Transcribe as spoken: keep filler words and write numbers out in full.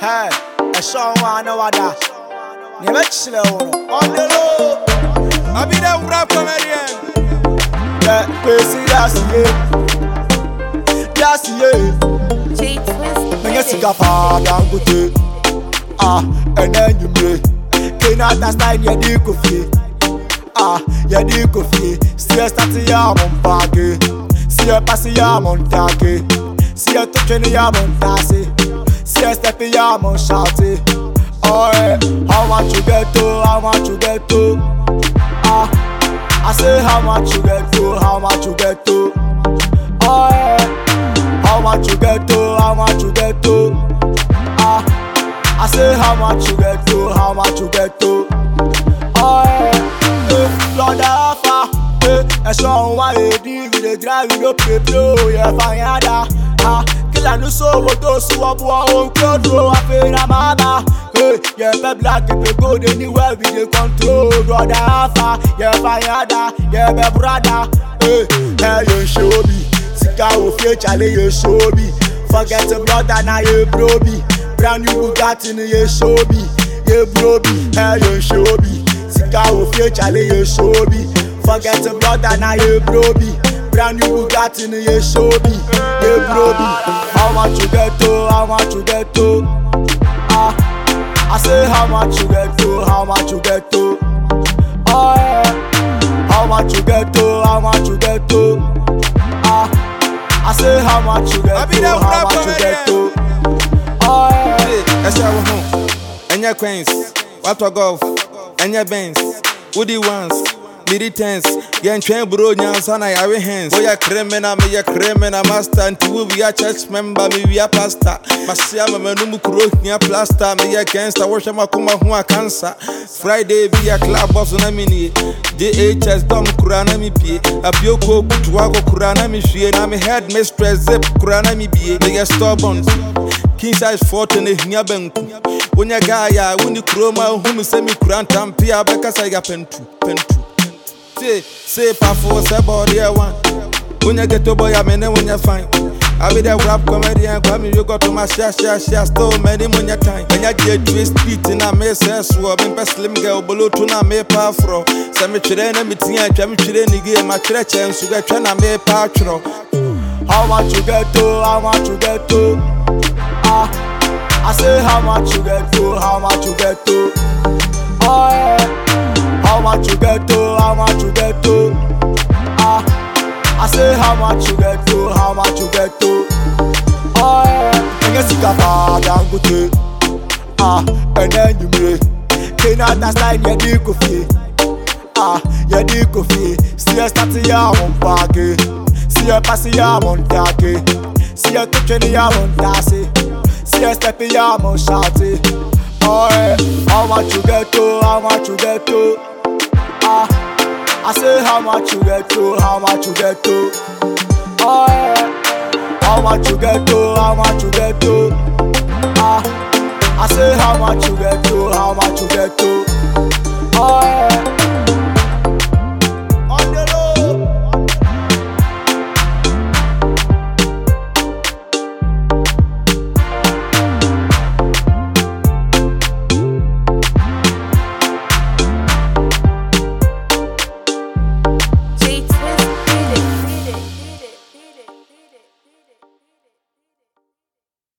Hey, I saw one over there. Never chill on the low. I be the rap comedian. Yeah, crazy, that's it. That's it. J Twist. When you see a father, I'm good. Ah, and then you may. Cannot understand your dick of you. Ah, your dick of you. See a statue, I'm on party. See a passy, I'm on tacky. See a touching, I'm on tassy. See a stepping, I'm on shouty. Oh, yeah. How much you get to? How much you get to? Ah, I say how much you get to? How much you get to? Oh, yeah. How much you get to? How much you get to? Ah, I say how much you get to? How much you get to? Oh, yeah. Eh, Lord Alpha. Eh, I saw one lady with a drive with a paper. Yeah, fine, yeah. Ah, kill a new soul with those who are born control. I feel a mother. Hey, yeah, pe black people go anywhere with the control. Brother Alpha, yeah, fire, yeah, be brother. Hey, hey, you show me. Sika o fe chale, you show me. Forget the brother, now you bro me. Brand new Bugatti, you show me. You bro me, hey, you show me. Sika o fe chale, you show me. Forget the brother, now you bro me. Brand new Bugatti, you show me. You bro me. How much you get to? How much you get to? Ah, I say how much you get to? How much you get to? Oh, yeah. How much you get to? How much you get to? Ah, I say how much you get to? How much you get to? Oh, yeah. I say I'm home. And your queens, what to golf, and your bands, woody ones. Militants, young train bro, Nyansan, I have hands. We are criminal, me a criminal master, and two we are church member, me we are pastor. Masia, Manumu Kuro, near plaster, me against the worship of Kuma cancer. Friday, be a club boss on a mini. J H S Dom Kurana mi pie, a Bioko, Kutuago Kurana mi shie, and I'm a headmistress, Zip Kurana mi be, they are stubborn. King size fourteen, Nyabanku. When your guy, when the chroma, whom send me Kurantam, Pia, because I got pen two, pen two. Say, say, Pafo, say, body, I want. When you get to boy, I mean, when you're fine. I be the rap comedian, come you got to my share, share, share, store, many when your time. When you get twist, beat in a mess, swab, and pass slim girl, below to na me pafro. Some children, and meeting, and jam children, again, my church, and so get trying to make patro. How much you get to? How much you get to? Ah, I say how much you get to? How much you get to? Oh, yeah. How much you get to? How much you get to? Ah, I say how much you get to? How much you get to? Oh, yeah. And you see a father, I'm good. Ah, and then you may. Cannot understand your dick of you. Ah, your dick of you. See a statue, I'm on party. See a passy, I'm on tacky. See a touching, I'm on tassy. See a stepping, I'm on shouty. Oh, yeah. How much you get to? How much you get to? Ah, I say how much you get to? How much you get to? Oh, yeah. How much you get to? How much you get to? Ah, I say how much you get to? How much you get to? Oh, yeah.